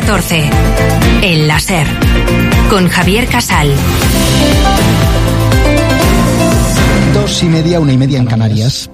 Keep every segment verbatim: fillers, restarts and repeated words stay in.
catorce. El láser. Con Javier Casal. Dos y media, una y media en Canarias.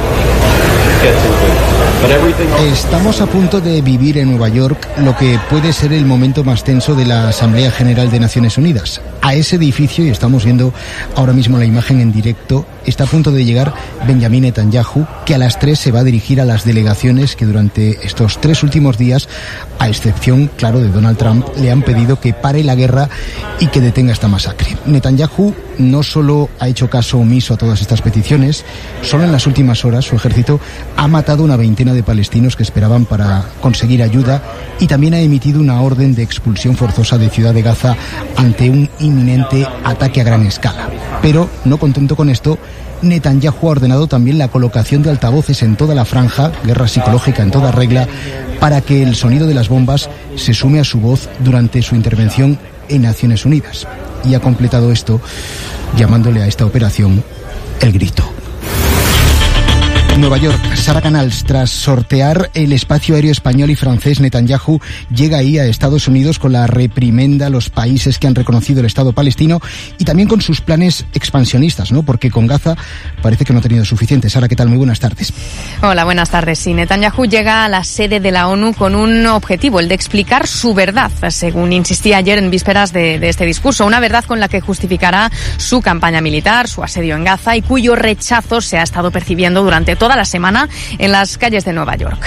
Estamos a punto de vivir en Nueva York lo que puede ser el momento más tenso de la Asamblea General de Naciones Unidas. A ese edificio, y estamos viendo ahora mismo la imagen en directo, está a punto de llegar Benjamin Netanyahu, que a las tres se va a dirigir a las delegaciones que durante estos tres últimos días, a excepción, claro, de Donald Trump, le han pedido que pare la guerra y que detenga esta masacre. Netanyahu no solo ha hecho caso omiso a todas estas peticiones, solo en las últimas horas su ejército ha matado una veintena de palestinos que esperaban para conseguir ayuda y también ha emitido una orden de expulsión forzosa de Ciudad de Gaza ante un inminente ataque a gran escala. Pero, no contento con esto, Netanyahu ha ordenado también la colocación de altavoces en toda la franja, guerra psicológica en toda regla, para que el sonido de las bombas se sume a su voz durante su intervención en Naciones Unidas. Y ha completado esto llamándole a esta operación el grito. Nueva York, Sara Canals, tras sortear el espacio aéreo español y francés, Netanyahu llega ahí a Estados Unidos con la reprimenda a los países que han reconocido el Estado palestino y también con sus planes expansionistas, ¿no? Porque con Gaza parece que no ha tenido suficiente. Sara, ¿qué tal? Muy buenas tardes. Hola, buenas tardes. Sí, Netanyahu llega a la sede de la ONU con un objetivo, el de explicar su verdad, según insistía ayer en vísperas de, de este discurso. Una verdad con la que justificará su campaña militar, su asedio en Gaza y cuyo rechazo se ha estado percibiendo durante todo toda la semana en las calles de Nueva York.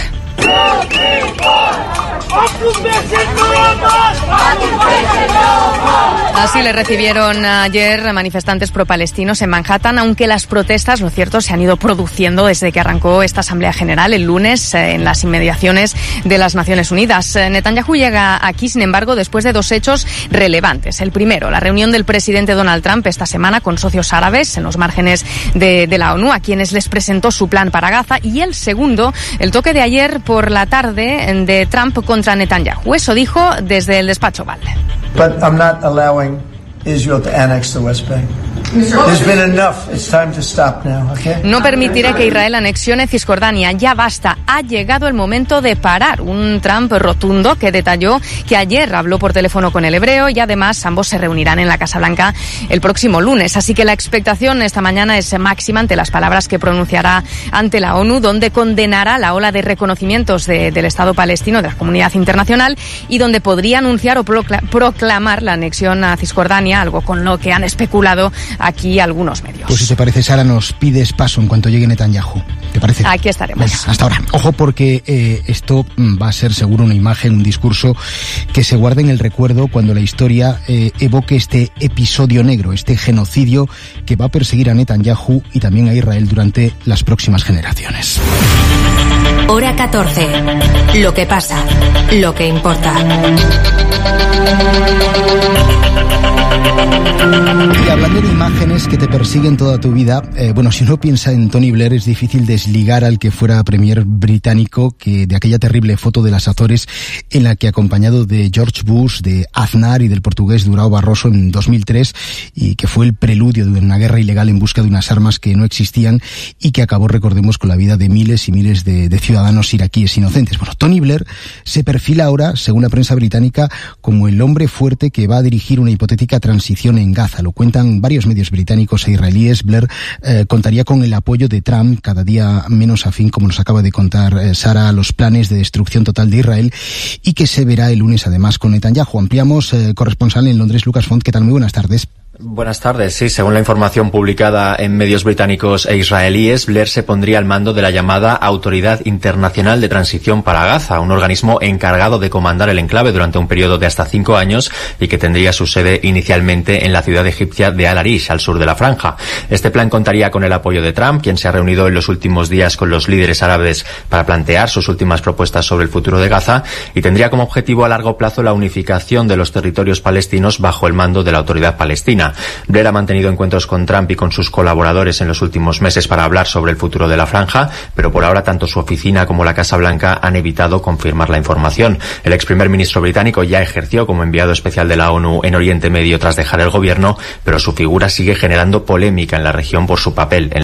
Así le recibieron ayer manifestantes pro-palestinos en Manhattan, aunque las protestas, lo cierto, se han ido produciendo desde que arrancó esta Asamblea General el lunes en las inmediaciones de las Naciones Unidas. Netanyahu llega aquí, sin embargo, después de dos hechos relevantes. El primero, la reunión del presidente Donald Trump esta semana con socios árabes en los márgenes de, de la ONU, a quienes les presentó su plan para Gaza. Y el segundo, el toque de ayer por la tarde de Trump contra Netanyahu. Eso dijo desde el despacho Oval. But I'm not allowing Israel to annex the West Bank. There's been enough. It's time to stop now, okay? No permitiré que Israel anexione Cisjordania. Ya basta. Ha llegado el momento de parar. Un Trump rotundo que detalló que ayer habló por teléfono con el hebreo y además ambos se reunirán en la Casa Blanca el próximo lunes. Así que la expectación esta mañana es máxima ante las palabras que pronunciará ante la ONU, donde condenará la ola de reconocimientos de, del Estado palestino, de la comunidad internacional, y donde podría anunciar o proclamar la anexión a Cisjordania, algo con lo que han especulado aquí algunos medios. Pues si te parece, Sara, nos pides paso en cuanto llegue Netanyahu. ¿Te parece? Aquí estaremos. Venga, hasta ahora. Ojo, porque eh, esto va a ser seguro una imagen, un discurso que se guarde en el recuerdo cuando la historia eh, evoque este episodio negro, este genocidio que va a perseguir a Netanyahu y también a Israel durante las próximas generaciones. Hora catorce. Lo que pasa, lo que importa. Y hablando de imágenes que te persiguen toda tu vida, eh, bueno, si uno piensa en Tony Blair es difícil desligar al que fuera premier británico que de aquella terrible foto de las Azores en la que, acompañado de George Bush, de Aznar y del portugués Durão Barroso en dos mil tres, y que fue el preludio de una guerra ilegal en busca de unas armas que no existían y que acabó, recordemos, con la vida de miles y miles de, de ciudadanos iraquíes inocentes. Bueno, Tony Blair se perfila ahora, según la prensa británica, como el hombre fuerte que va a dirigir una hipotética transición en Gaza. Lo cuentan varios medios británicos e israelíes. Blair eh, contaría con el apoyo de Trump, cada día menos afín, como nos acaba de contar eh, Sara, a los planes de destrucción total de Israel, y que se verá el lunes además con Netanyahu. Ampliamos, eh, corresponsal en Londres, Lucas Font. ¿Qué tal? Muy buenas tardes. Buenas tardes. Sí, según la información publicada en medios británicos e israelíes, Blair se pondría al mando de la llamada Autoridad Internacional de Transición para Gaza, un organismo encargado de comandar el enclave durante un periodo de hasta cinco años y que tendría su sede inicialmente en la ciudad egipcia de Al-Arish, al sur de la franja. Este plan contaría con el apoyo de Trump, quien se ha reunido en los últimos días con los líderes árabes para plantear sus últimas propuestas sobre el futuro de Gaza, y tendría como objetivo a largo plazo la unificación de los territorios palestinos bajo el mando de la Autoridad Palestina. Blair ha mantenido encuentros con Trump y con sus colaboradores en los últimos meses para hablar sobre el futuro de la franja, pero por ahora tanto su oficina como la Casa Blanca han evitado confirmar la información. El ex primer ministro británico ya ejerció como enviado especial de la ONU en Oriente Medio tras dejar el gobierno, pero su figura sigue generando polémica en la región por su papel en